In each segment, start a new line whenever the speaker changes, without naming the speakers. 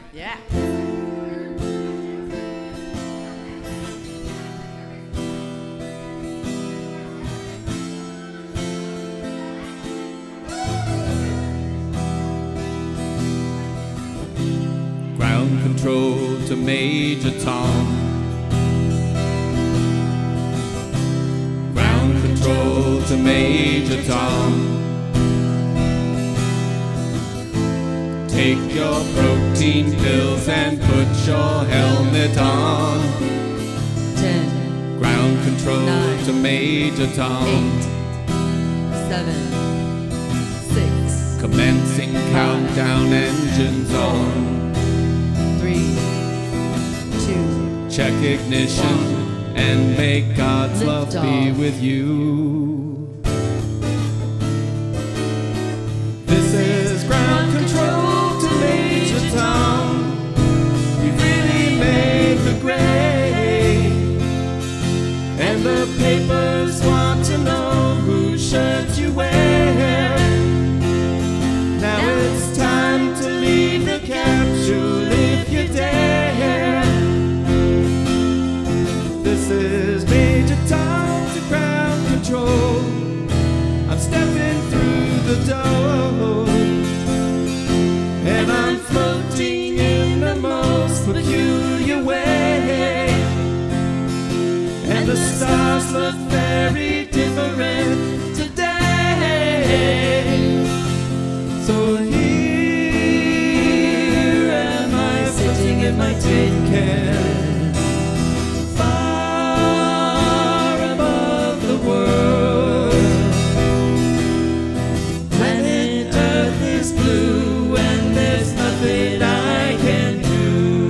Yeah.
Ground control to Major Tom. Ground control to Major Tom. Take your protein pills and put your helmet on.
10,
Ground control
9,
to Major Tom.
8, 7, 6,
Commencing countdown, engines on.
3, 2,
Check ignition and may God's love be
Liftoff.
with you. This is ground control to Major Tom. We really made the grade, and the papers want to know whose shirt you wear. Now it's time to leave the capsule if you dare. This is Major Tom to ground control. I'm stepping through the door, and I'm floating in the most peculiar way. And the stars look very different today. So here am I sitting in my tin can, far above the world. Planet Earth is blue and there's nothing I can do.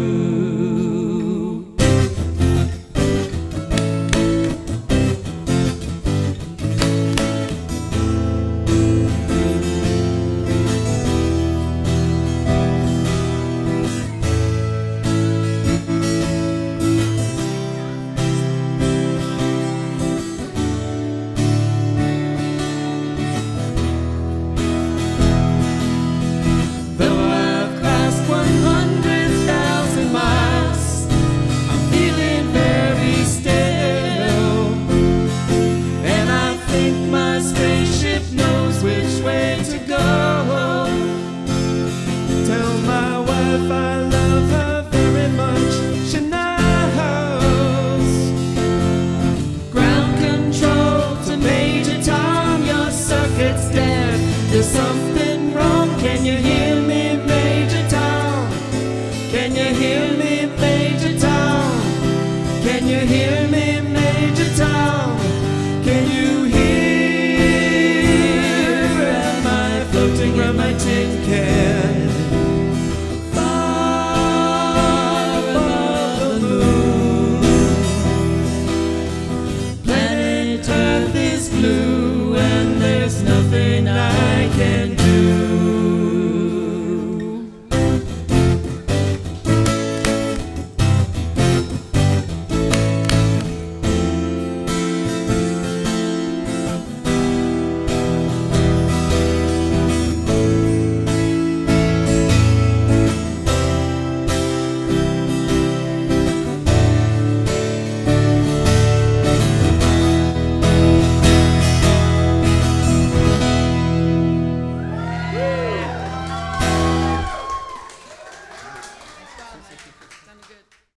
Though I've crossed 100,000 miles, I'm feeling very still, and I think my spaceship knows which way to go. Tell my wife I